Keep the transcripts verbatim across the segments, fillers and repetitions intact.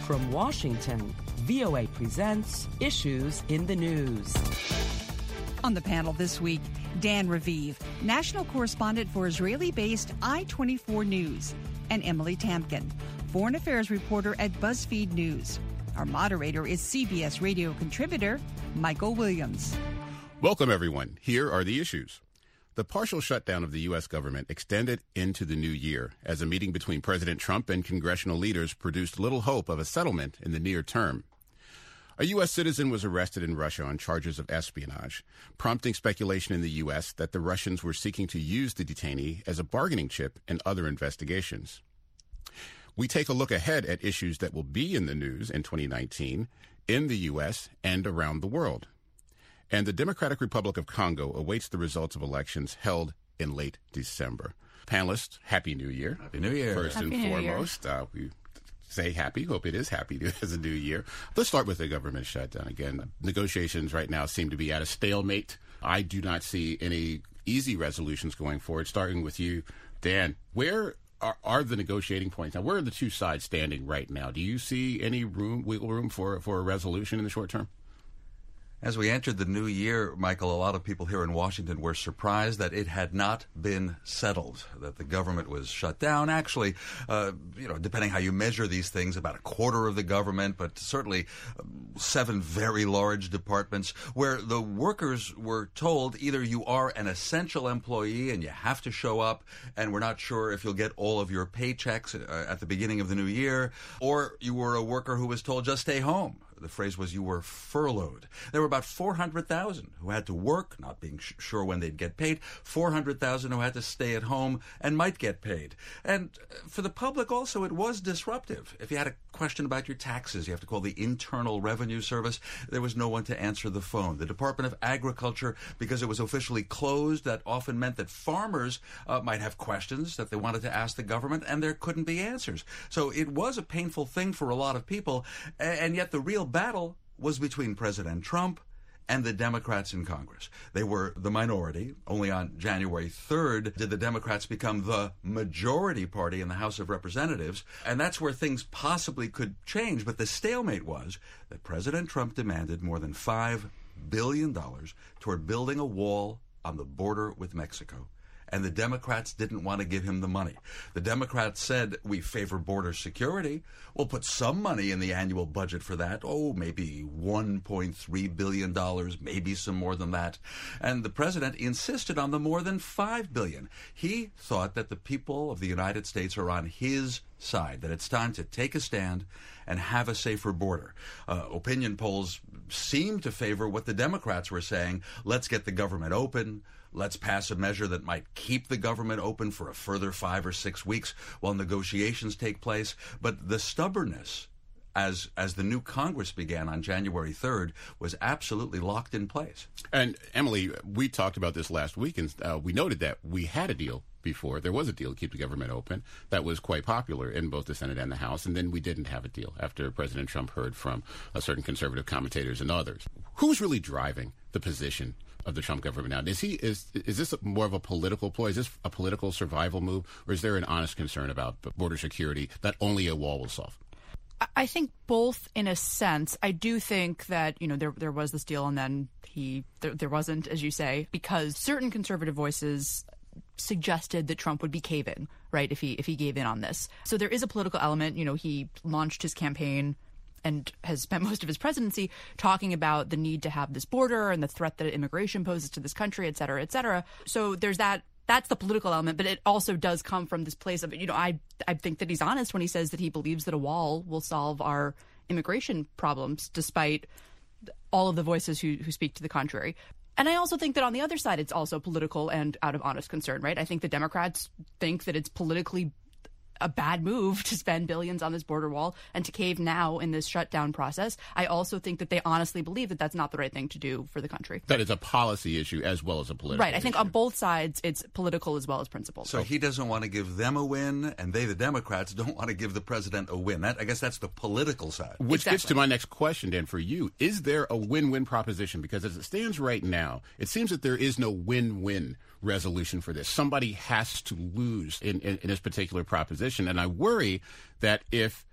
From Washington, V O A presents Issues in the News. On the panel this week, Dan Raviv, national correspondent for Israeli-based I twenty-four News, and Emily Tamkin, foreign affairs reporter at BuzzFeed News. Our moderator is C B S radio contributor Michael Williams. Welcome, everyone. Here are the issues. The partial shutdown of the U S government extended into the new year as a meeting between President Trump and congressional leaders produced little hope of a settlement in the near term. A U S citizen was arrested in Russia on charges of espionage, prompting speculation in the U S that the Russians were seeking to use the detainee as a bargaining chip in other investigations. We take a look ahead at issues that will be in the news in twenty nineteen in the U S and around the world. And the Democratic Republic of Congo awaits the results of elections held in late December. Panelists, Happy New Year. Happy New Year. First Happy and New foremost, uh, we say happy. Hope it is happy as a new year. Let's start with the government shutdown. Again, negotiations right now seem to be at a stalemate. I do not see any easy resolutions going forward. Starting with you, Dan, where are, are the negotiating points? Now, where are the two sides standing right now? Do you see any room, wiggle room for, for a resolution in the short term? As we entered the new year, Michael, a lot of people here in Washington were surprised that it had not been settled, that the government was shut down. Actually, uh, you know, depending how you measure these things, about a quarter of the government, but certainly seven very large departments where the workers were told either you are an essential employee and you have to show up, and we're not sure if you'll get all of your paychecks uh, at the beginning of the new year, or you were a worker who was told just stay home. The phrase was you were furloughed. There were about four hundred thousand who had to work, not being sh- sure when they'd get paid, four hundred thousand who had to stay at home and might get paid. And for the public also, it was disruptive. If you had a question about your taxes, you have to call the Internal Revenue Service. There was no one to answer the phone. The Department of Agriculture, because it was officially closed, that often meant that farmers uh, might have questions that they wanted to ask the government, and there couldn't be answers. So it was a painful thing for a lot of people, and yet the real battle was between President Trump and the Democrats in Congress. They were the minority. Only on January third did the Democrats become the majority party in the House of Representatives, and that's where things possibly could change. But the stalemate was that President Trump demanded more than five billion dollars toward building a wall on the border with Mexico. And the Democrats didn't want to give him the money. The Democrats said, we favor border security. We'll put some money in the annual budget for that. Oh, maybe one point three billion dollars, maybe some more than that. And the president insisted on the more than five billion dollars. He thought that the people of the United States are on his side, that it's time to take a stand and have a safer border. Uh, opinion polls seem to favor what the Democrats were saying. Let's get the government open. Let's pass a measure that might keep the government open for a further five or six weeks while negotiations take place. But the stubbornness, as as the new Congress began on January third, was absolutely locked in place. And, Emily, we talked about this last week, and uh, we noted that we had a deal before. There was a deal to keep the government open that was quite popular in both the Senate and the House, and then we didn't have a deal after President Trump heard from uh, certain conservative commentators and others. Who's really driving the position of the Trump government now? Is he is is this more of a political ploy? Is this a political survival move, or is there an honest concern about border security that only a wall will solve? I think both, in a sense. I do think that, you know, there there was this deal, and then he there, there wasn't, as you say, because certain conservative voices suggested that Trump would be caving, right, if he if he gave in on this. So there is a political element. You know, he launched his campaign and has spent most of his presidency talking about the need to have this border and the threat that immigration poses to this country, et cetera, et cetera. So there's that. That's the political element, but it also does come from this place of, you know, I I think that he's honest when he says that he believes that a wall will solve our immigration problems, despite all of the voices who, who speak to the contrary. And I also think that on the other side, it's also political and out of honest concern, right? I think the Democrats think that it's politically a bad move to spend billions on this border wall and to cave now in this shutdown process. I also think that they honestly believe that that's not the right thing to do for the country. That is a policy issue as well as a political Right. I think issue. On both sides, it's political as well as principle. So he doesn't want to give them a win, and they, the Democrats, don't want to give the president a win. That, I guess that's the political side. Which Exactly. gets to my next question, Dan, for you. Is there a win-win proposition? Because as it stands right now, it seems that there is no win-win resolution for this. Somebody has to lose in, in, in this particular proposition. And I worry that if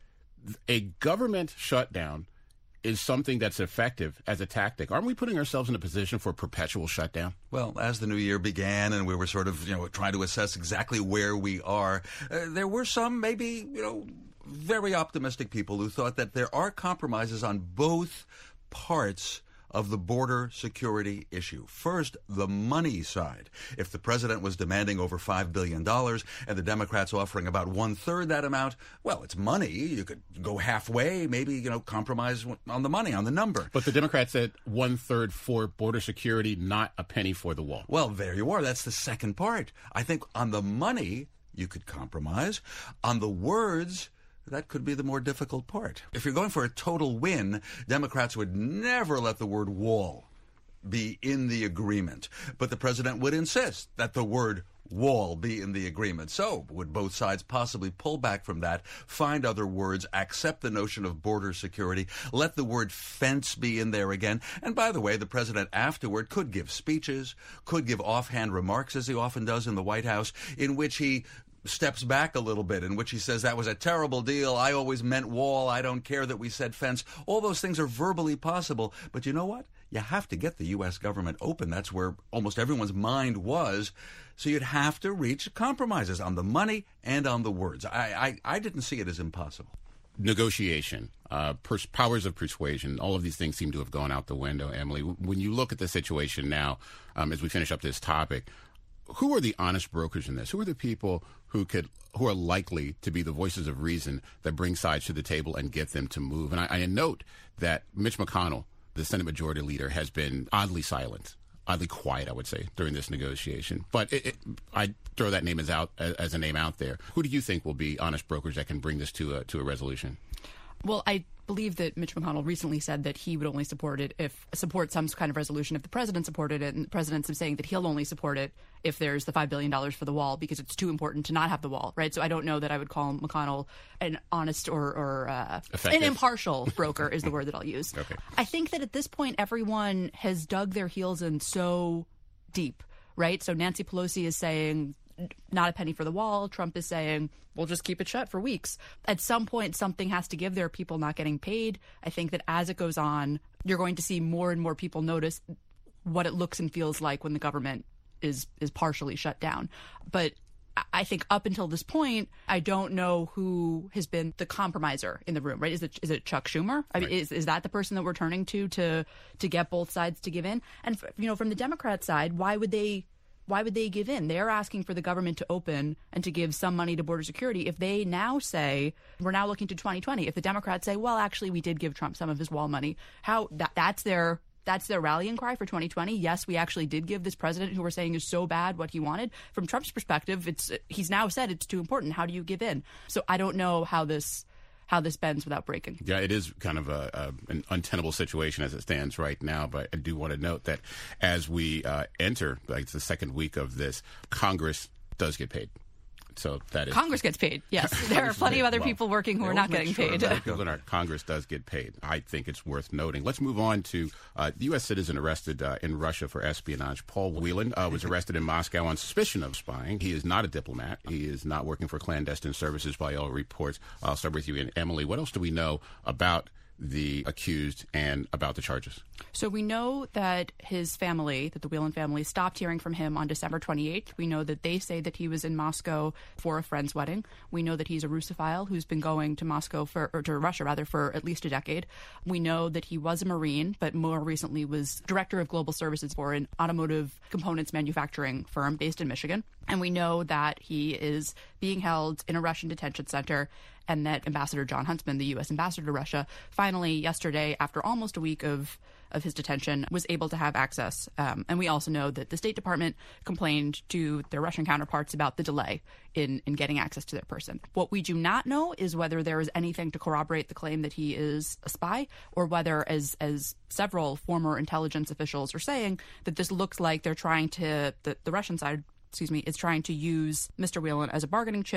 a government shutdown is something that's effective as a tactic. Aren't we putting ourselves in a position for a perpetual shutdown? Well, as the new year began and we were sort of, you know, trying to assess exactly where we are, uh, there were some maybe, you know, very optimistic people who thought that there are compromises on both parts of the border security issue. First, the money side. If the president was demanding over five billion dollars and the Democrats offering about one-third that amount, well, it's money. You could go halfway, maybe, you know, compromise on the money, on the number. But the Democrats said one-third for border security, not a penny for the wall. Well, there you are. That's the second part. I think on the money, you could compromise. On the words, that could be the more difficult part. If you're going for a total win, Democrats would never let the word wall be in the agreement. But the president would insist that the word wall be in the agreement. So would both sides possibly pull back from that, find other words, accept the notion of border security, let the word fence be in there again? And by the way, the president afterward could give speeches, could give offhand remarks, as he often does in the White House, in which he steps back a little bit, in which he says that was a terrible deal. I always meant wall. I don't care that we said fence. All those things are verbally possible. But you know what? You have to get the U S government open. That's where almost everyone's mind was. So you'd have to reach compromises on the money and on the words. I, I, I didn't see it as impossible. Negotiation, uh, pers- powers of persuasion, all of these things seem to have gone out the window, Emily. When you look at the situation now, um, as we finish up this topic, who are the honest brokers in this? Who are the people who could, who are likely to be the voices of reason that bring sides to the table and get them to move? And I, I note that Mitch McConnell, the Senate Majority Leader, has been oddly silent, oddly quiet, I would say, during this negotiation. But it, it, I throw that name as out as a name out there. Who do you think will be honest brokers that can bring this to a to a resolution? Well, I believe that Mitch McConnell recently said that he would only support it if support some kind of resolution if the president supported it, and the president's saying that he'll only support it if there's the five billion dollars for the wall because it's too important to not have the wall, right? So I don't know that I would call McConnell an honest or, or uh, an impartial broker is the word that I'll use. Okay. I think that at this point, everyone has dug their heels in so deep, right? So Nancy Pelosi is saying not a penny for the wall. Trump is saying, we'll just keep it shut for weeks. At some point, something has to give. There are people not getting paid. I think that as it goes on, you're going to see more and more people notice what it looks and feels like when the government is is partially shut down. But I think up until this point, I don't know who has been the compromiser in the room, right? Is it is it Chuck Schumer? I mean, Right. is is that the person that we're turning to to to get both sides to give in? And, you know, from the Democrat side, why would they Why would they give in? They're asking for the government to open and to give some money to border security. If they now say, we're now looking to twenty twenty, if the Democrats say, well, actually, we did give Trump some of his wall money, how that that's their that's their rallying cry for twenty twenty. Yes, we actually did give this president who we're saying is so bad what he wanted. From Trump's perspective, it's he's now said it's too important. How do you give in? So I don't know how this how this bends without breaking. Yeah, it is kind of a, a an untenable situation as it stands right now. But I do want to note that as we uh, enter like the second week of this, Congress does get paid. So that is Congress gets paid. Yes, there are plenty of other well, people working who they are not always make getting sure paid. that people in our Congress does get paid. I think it's worth noting. Let's move on to uh, the U S citizen arrested uh, in Russia for espionage. Paul Whelan uh, was arrested in Moscow on suspicion of spying. He is not a diplomat. He is not working for clandestine services by all reports. I'll start with you, and Emily. What else do we know about the accused and about the charges? So we know that his family, that the Whelan family, stopped hearing from him on December twenty-eighth. We know that they say that he was in Moscow for a friend's wedding. We know that he's a Russophile who's been going to Moscow for, or to Russia rather, for at least a decade. We know that he was a Marine, but more recently was director of global services for an automotive components manufacturing firm based in Michigan. And we know that he is being held in a Russian detention center, and that Ambassador John Huntsman, the U S ambassador to Russia, finally yesterday, after almost a week of, of his detention, was able to have access. Um, and we also know that the State Department complained to their Russian counterparts about the delay in, in getting access to their person. What we do not know is whether there is anything to corroborate the claim that he is a spy, or whether, as as several former intelligence officials are saying, that this looks like they're trying to, the, the Russian side, excuse me, is trying to use Mister Whelan as a bargaining chip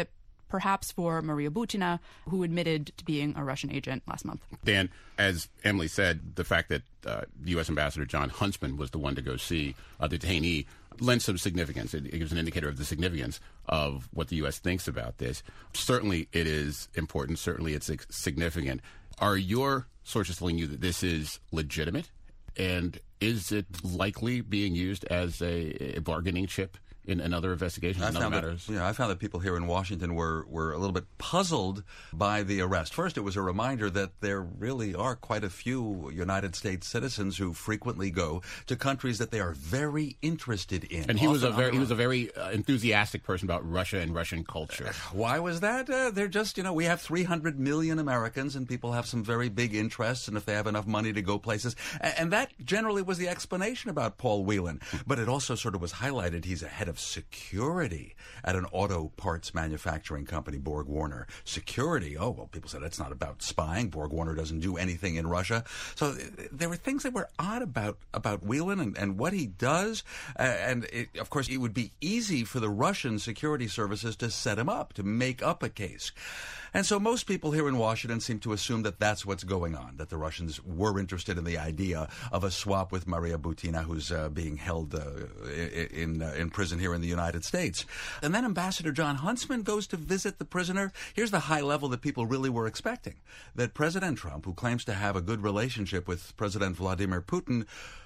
perhaps for Maria Butina, who admitted to being a Russian agent last month. Dan, as Emily said, the fact that uh, U S Ambassador John Huntsman was the one to go see uh, the detainee lends some significance. It, it gives an indicator of the significance of what the U S thinks about this. Certainly it is important. Certainly it's significant. Are your sources telling you that this is legitimate? And is it likely being used as a, a bargaining chip in, in other investigations, I in other found matters? That, yeah, I found that people here in Washington were, were a little bit puzzled by the arrest. First, it was a reminder that there really are quite a few United States citizens who frequently go to countries that they are very interested in. And he was a very he was a very uh, enthusiastic person about Russia and Russian culture. Why was that? Uh, they're just, you know, we have three hundred million Americans, and people have some very big interests, and if they have enough money to go places. And, and that generally was the explanation about Paul Whelan. But it also sort of was highlighted he's a head of security at an auto parts manufacturing company, Borg Warner. Security, oh, well, people said it's not about spying. Borg Warner doesn't do anything in Russia. So there were things that were odd about, about Whelan and, and what he does. Uh, and, it, of course, it would be easy for the Russian security services to set him up, to make up a case. And so most people here in Washington seem to assume that that's what's going on, that the Russians were interested in the idea of a swap with Maria Butina, who's uh, being held uh, in uh, in prison here in the United States. And then Ambassador John Huntsman goes to visit the prisoner. Here's the high level that people really were expecting, that President Trump, who claims to have a good relationship with President Vladimir Putin,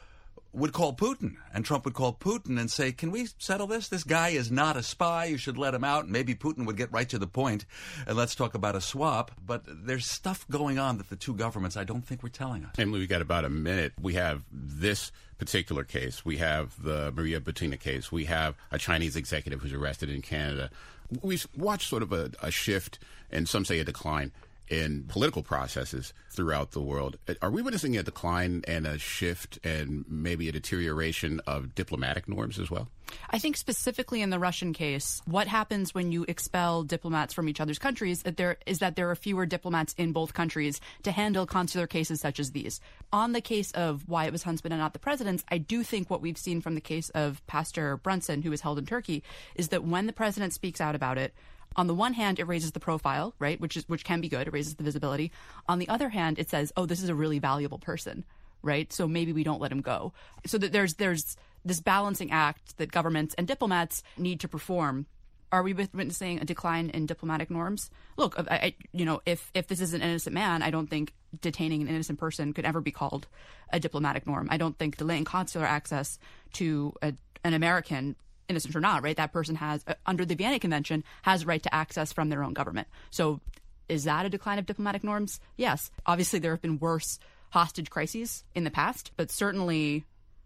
would call Putin, and Trump would call Putin and say, can we settle this? This guy is not a spy. You should let him out. And maybe Putin would get right to the point, and let's talk about a swap. But there's stuff going on that the two governments, I don't think, were telling us. Emily, we got about a minute. We have this particular case. We have the Maria Butina case. We have a Chinese executive who's arrested in Canada. We've watched sort of a, a shift, and some say a decline, in political processes throughout the world. Are we witnessing a decline and a shift and maybe a deterioration of diplomatic norms as well? I think specifically in the Russian case, what happens when you expel diplomats from each other's countries that there, is that there are fewer diplomats in both countries to handle consular cases such as these. On the case of why it was Huntsman and not the president's, I do think what we've seen from the case of Pastor Brunson, who was held in Turkey, is that when the president speaks out about it, on the one hand, it raises the profile, right, which is which can be good. It raises the visibility. On the other hand, it says, oh, this is a really valuable person, right? So maybe we don't let him go. So that there's there's this balancing act that governments and diplomats need to perform. Are we witnessing a decline in diplomatic norms? Look, I, I, you know, if if this is an innocent man, I don't think detaining an innocent person could ever be called a diplomatic norm. I don't think delaying consular access to a, an American, innocent or not, right? That person has, uh, under the Vienna Convention, has a right to access from their own government. So is that a decline of diplomatic norms? Yes. Obviously, there have been worse hostage crises in the past, but certainly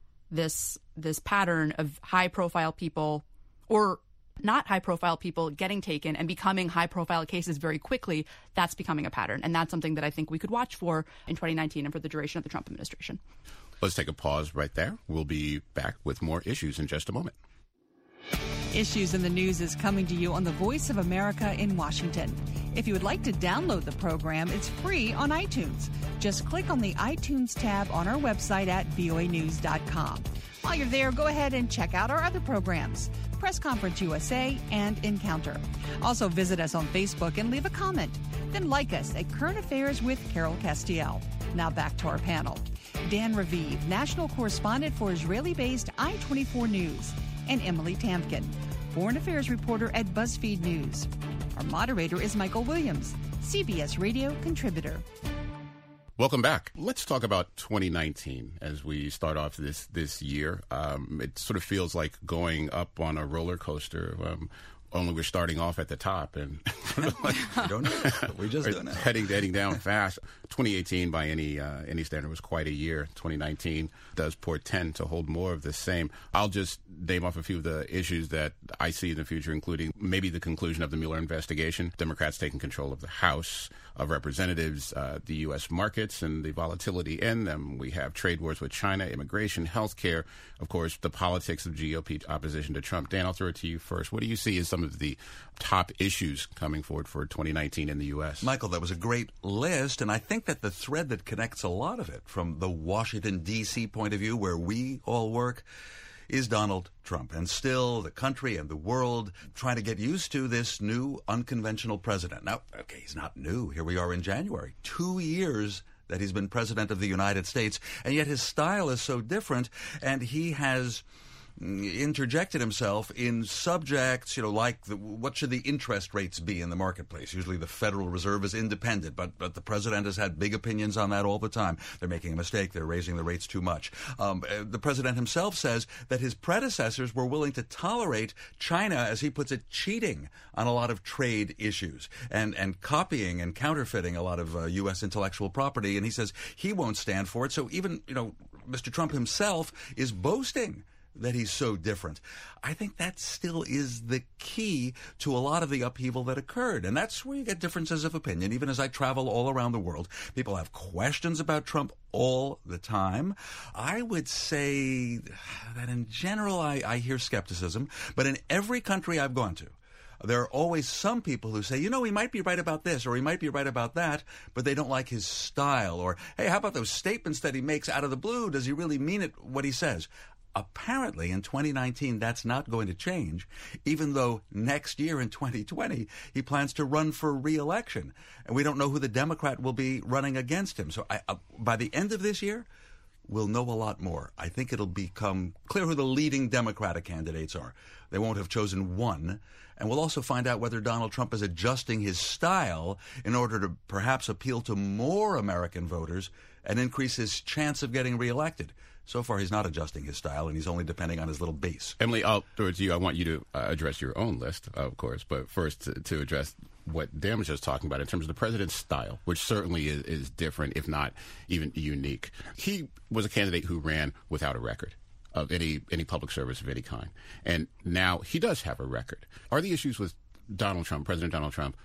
this this pattern of high-profile people or not high-profile people getting taken and becoming high-profile cases very quickly, that's becoming a pattern. And that's something that I think we could watch for in twenty nineteen and for the duration of the Trump administration. Let's take a pause right there. We'll be back with more issues in just a moment. Issues in the News is coming to you on the Voice of America in Washington. If you would like to download the program, it's free on iTunes. Just click on the iTunes tab on our website at V O A news dot com. While you're there, go ahead and check out our other programs, Press Conference U S A and Encounter. Also visit us on Facebook and leave a comment. Then like us at Current Affairs with Carol Castiel. Now back to our panel. Dan Raviv, national correspondent for Israeli-based I twenty-four News, and Emily Tamkin, foreign affairs reporter at BuzzFeed News. Our moderator is Michael Williams, C B S Radio contributor. Welcome back. Let's talk about twenty nineteen as we start off this this year. Um, it sort of feels like going up on a roller coaster. Um, only we're starting off at the top and like, don't know. We just don't know. heading heading down fast. twenty eighteen, by any uh, any standard, was quite a year. twenty nineteen does portend to hold more of the same. I'll just name off a few of the issues that I see in the future, including maybe the conclusion of the Mueller investigation, Democrats taking control of the House of Representatives, uh, the U S markets and the volatility in them. We have trade wars with China, immigration, health care, of course, the politics of G O P opposition to Trump. Dan, I'll throw it to you first. What do you see as some of the top issues coming forward for twenty nineteen in the U S? Michael, that was a great list, and I think that the thread that connects a lot of it from the Washington, D C point of view, where we all work, is Donald Trump. And still, the country and the world trying to get used to this new unconventional president. Now, okay, he's not new. Here we are in January. Two years that he's been president of the United States, and yet his style is so different, and he has interjected himself in subjects, you know, like the, what should the interest rates be in the marketplace? Usually the Federal Reserve is independent, but but the president has had big opinions on that all the time. They're making a mistake. They're raising the rates too much. Um, the president himself says that his predecessors were willing to tolerate China, as he puts it, cheating on a lot of trade issues and, and copying and counterfeiting a lot of uh, U S intellectual property. And he says he won't stand for it. So even, you know, Mister Trump himself is boasting that he's so different. I think that still is the key to a lot of the upheaval that occurred. And that's where you get differences of opinion. Even as I travel all around the world, people have questions about Trump all the time. I would say that in general, I, I hear skepticism. But in every country I've gone to, there are always some people who say, you know, he might be right about this or he might be right about that, but they don't like his style. Or, hey, how about those statements that he makes out of the blue? Does he really mean it, what he says? Apparently, in twenty nineteen, that's not going to change, even though next year in twenty twenty, he plans to run for re-election. And we don't know who the Democrat will be running against him. So I, uh, by the end of this year, we'll know a lot more. I think it'll become clear who the leading Democratic candidates are. They won't have chosen one. And we'll also find out whether Donald Trump is adjusting his style in order to perhaps appeal to more American voters and increase his chance of getting reelected. So far, he's not adjusting his style, and he's only depending on his little base. Emily, I'll towards you. I want you to uh, address your own list, uh, of course, but first to, to address what Dan was just talking about in terms of the president's style, which certainly is, is different, if not even unique. He was a candidate who ran without a record of any any public service of any kind, and now he does have a record. Are the issues with Donald Trump, President Donald Trump,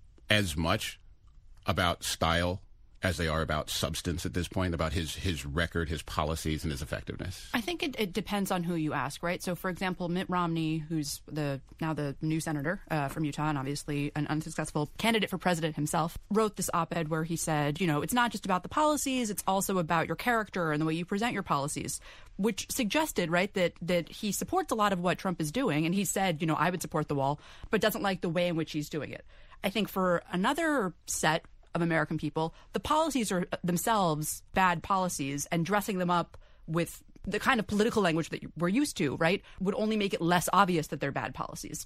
as much about style as they are about substance at this point, about his, his record, his policies, and his effectiveness? I think it, it depends on who you ask, right? So, for example, Mitt Romney, who's the now the new senator uh, from Utah and obviously an unsuccessful candidate for president himself, wrote this op-ed where he said, you know, it's not just about the policies, it's also about your character and the way you present your policies, which suggested, right, that, that he supports a lot of what Trump is doing. And he said, you know, I would support the wall, but doesn't like the way in which he's doing it. I think for another set of American people, the policies are themselves bad policies, and dressing them up with the kind of political language that we're used to, right, would only make it less obvious that they're bad policies.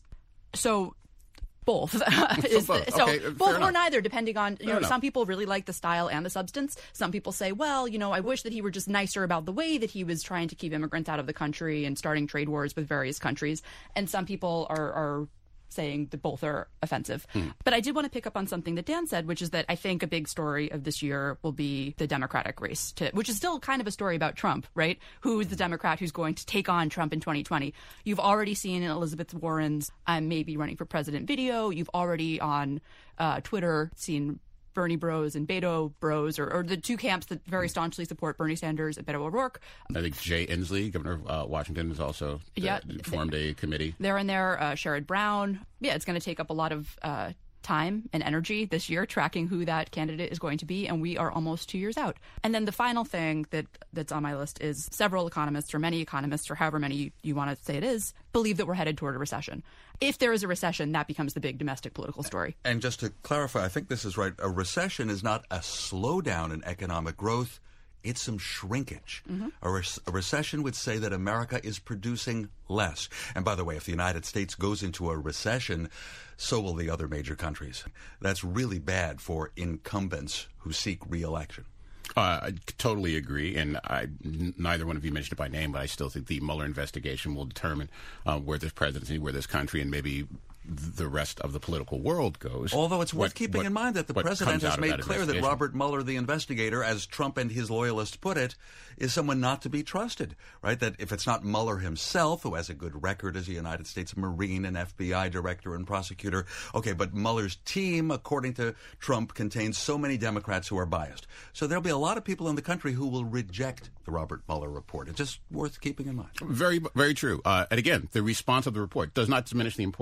So both. is both. The, so okay, both or neither, depending on, you fair know, enough. Some people really like the style and the substance. Some people say, well, you know, I wish that he were just nicer about the way that he was trying to keep immigrants out of the country and starting trade wars with various countries. And some people are, are saying that both are offensive. Hmm. But I did want to pick up on something that Dan said, which is that I think a big story of this year will be the Democratic race, to, which is still kind of a story about Trump, right? Who is the Democrat who's going to take on Trump in twenty twenty? You've already seen Elizabeth Warren's um, maybe running for president video. You've already on uh, Twitter seen Bernie Bros and Beto Bros, or, or the two camps that very staunchly support Bernie Sanders and Beto O'Rourke. I think Jay Inslee, governor of uh, Washington, has also uh, yeah, formed a committee. They're in there. Uh, Sherrod Brown. Yeah, it's going to take up a lot of uh, time and energy this year tracking who that candidate is going to be, and we are almost two years out. And then the final thing that that's on my list is several economists, or many economists, or however many you, you want to say it is, believe that we're headed toward a recession. If there is a recession, that becomes the big domestic political story. And just to clarify, I think this is right. A recession is not a slowdown in economic growth. It's some shrinkage. Mm-hmm. A, re- a recession would say that America is producing less. And by the way, if the United States goes into a recession, so will the other major countries. That's really bad for incumbents who seek re-election. Uh, I totally agree, and I, n- neither one of you mentioned it by name, but I still think the Mueller investigation will determine uh, where this presidency, where this country, and maybe the rest of the political world goes. Although it's worth what, keeping what, in mind that the president has made clear that Robert Mueller, the investigator, as Trump and his loyalists put it, is someone not to be trusted, right? That if it's not Mueller himself, who has a good record as a United States Marine and F B I director and prosecutor, okay, but Mueller's team, according to Trump, contains so many Democrats who are biased. So there'll be a lot of people in the country who will reject the Robert Mueller report. It's just worth keeping in mind. Very, very true. Uh, and again, the response of the report does not diminish the importance of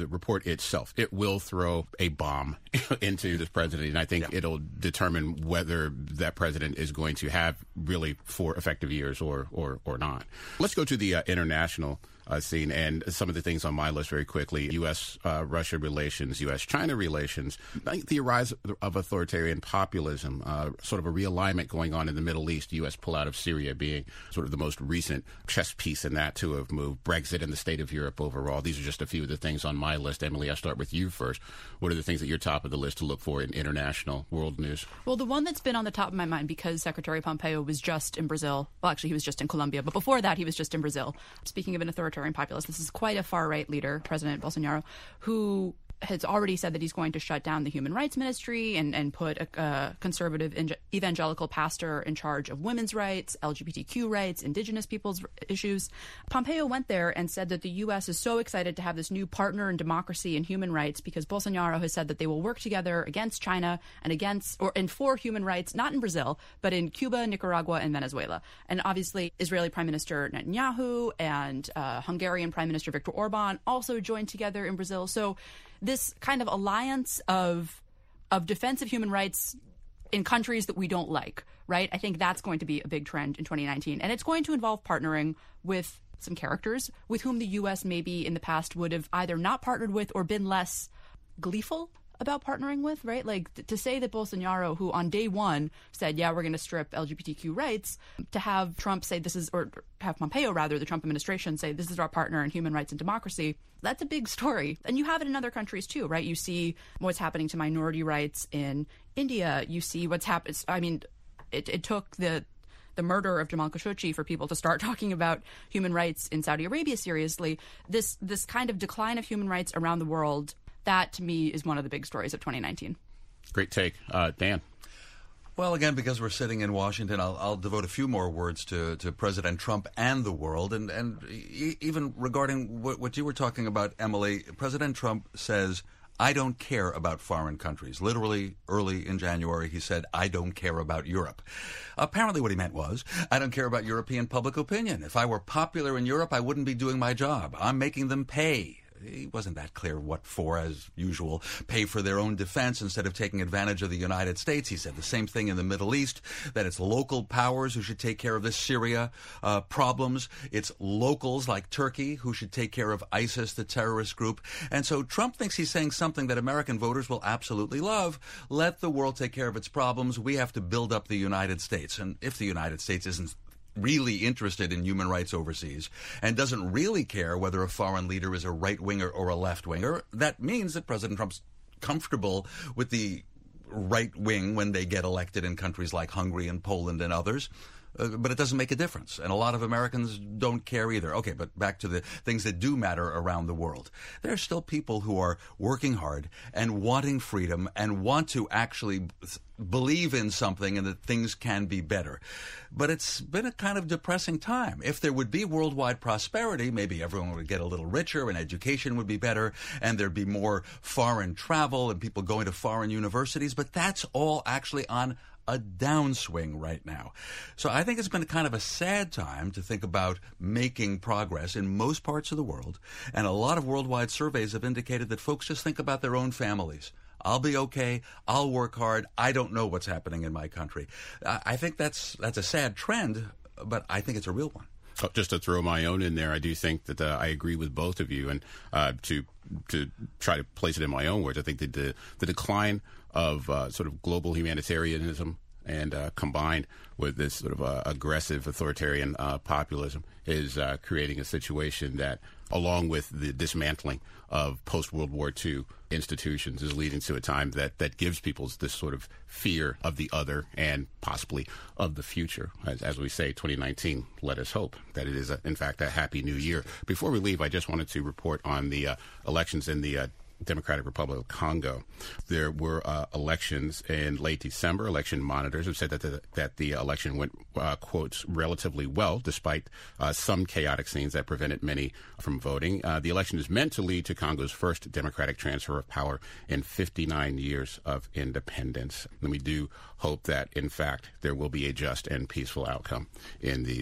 the report itself. It will throw a bomb into this president, and I think yeah. it'll determine whether that president is going to have really four effective years or or, or not. Let's go to the uh, international Uh, scene and some of the things on my list very quickly. U S Russia uh, relations, U S China relations, the rise of authoritarian populism, uh, sort of a realignment going on in the Middle East, U S pullout of Syria being sort of the most recent chess piece in that to have moved, Brexit and the state of Europe overall. These are just a few of the things on my list. Emily, I'll start with you first. What are the things at your top of the list to look for in international world news? Well, the one that's been on the top of my mind, because Secretary Pompeo was just in Brazil. Well, actually, he was just in Colombia, but before that, he was just in Brazil. Speaking of an authoritarian populist, this is quite a far-right leader, President Bolsonaro, who has already said that he's going to shut down the Human Rights Ministry and, and put a, a conservative evangelical pastor in charge of women's rights, L G B T Q rights, indigenous people's issues. Pompeo went there and said that the U S is so excited to have this new partner in democracy and human rights because Bolsonaro has said that they will work together against China and against or and for human rights, not in Brazil, but in Cuba, Nicaragua, and Venezuela. And obviously, Israeli Prime Minister Netanyahu and uh, Hungarian Prime Minister Viktor Orban also joined together in Brazil. So this kind of alliance of of defense of human rights in countries that we don't like, right? I think that's going to be a big trend in twenty nineteen. And it's going to involve partnering with some characters with whom the U S maybe in the past would have either not partnered with or been less gleeful about partnering with, right? Like th- to say that Bolsonaro, who on day one said, yeah, we're going to strip L G B T Q rights, to have Trump say this is, or have Pompeo rather, the Trump administration say this is our partner in human rights and democracy, that's a big story. And you have it in other countries too, right? You see what's happening to minority rights in India. You see what's happened. I mean, it, it took the the murder of Jamal Khashoggi for people to start talking about human rights in Saudi Arabia seriously. This this kind of decline of human rights around the world, that, to me, is one of the big stories of twenty nineteen. Great take. Uh, Dan? Well, again, because we're sitting in Washington, I'll, I'll devote a few more words to, to President Trump and the world. And, and e- even regarding what, what you were talking about, Emily, President Trump says, I don't care about foreign countries. Literally, early in January, he said, I don't care about Europe. Apparently what he meant was, I don't care about European public opinion. If I were popular in Europe, I wouldn't be doing my job. I'm making them pay. He wasn't that clear what for, as usual, pay for their own defense instead of taking advantage of the United States. He said the same thing in the Middle East, that it's local powers who should take care of the Syria uh, problems. It's locals like Turkey who should take care of ISIS, the terrorist group. And so Trump thinks he's saying something that American voters will absolutely love. Let the world take care of its problems. We have to build up the United States. And if the United States isn't really interested in human rights overseas and doesn't really care whether a foreign leader is a right-winger or a left-winger, that means that President Trump's comfortable with the right wing when they get elected in countries like Hungary and Poland and others. Uh, but it doesn't make a difference. And a lot of Americans don't care either. Okay, but back to the things that do matter around the world. There are still people who are working hard and wanting freedom and want to actually believe in something and that things can be better. But it's been a kind of depressing time. If there would be worldwide prosperity, maybe everyone would get a little richer and education would be better and there'd be more foreign travel and people going to foreign universities. But that's all actually on a downswing right now. So I think it's been kind of a sad time to think about making progress in most parts of the world. And a lot of worldwide surveys have indicated that folks just think about their own families. I'll be okay. I'll work hard. I don't know what's happening in my country. I think that's that's a sad trend, but I think it's a real one. Oh, just to throw my own in there, I do think that uh, I agree with both of you. And uh, to to try to place it in my own words, I think that the, the decline of uh, sort of global humanitarianism and uh, combined with this sort of uh, aggressive authoritarian uh, populism is uh, creating a situation that, along with the dismantling of post-World War Two institutions, is leading to a time that, that gives people this sort of fear of the other and possibly of the future. As, as we say, twenty nineteen, let us hope that it is, a, in fact, a happy new year. Before we leave, I just wanted to report on the uh, elections in the uh, Democratic Republic of Congo. There were uh, elections in late December. Election monitors have said that the, that the election went, uh, quotes, relatively well, despite uh, some chaotic scenes that prevented many from voting. Uh, the election is meant to lead to Congo's first democratic transfer of power in fifty-nine years of independence. And we do hope that, in fact, there will be a just and peaceful outcome in these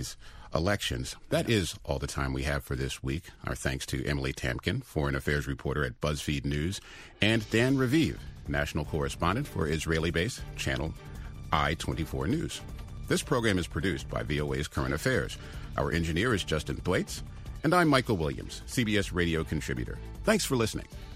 elections. That is all the time we have for this week. Our thanks to Emily Tamkin, foreign affairs reporter at BuzzFeed News, and Dan Raviv, national correspondent for Israeli-based channel I twenty-four News. This program is produced by V O A's Current Affairs. Our engineer is Justin Thwaites, and I'm Michael Williams, C B S radio contributor. Thanks for listening.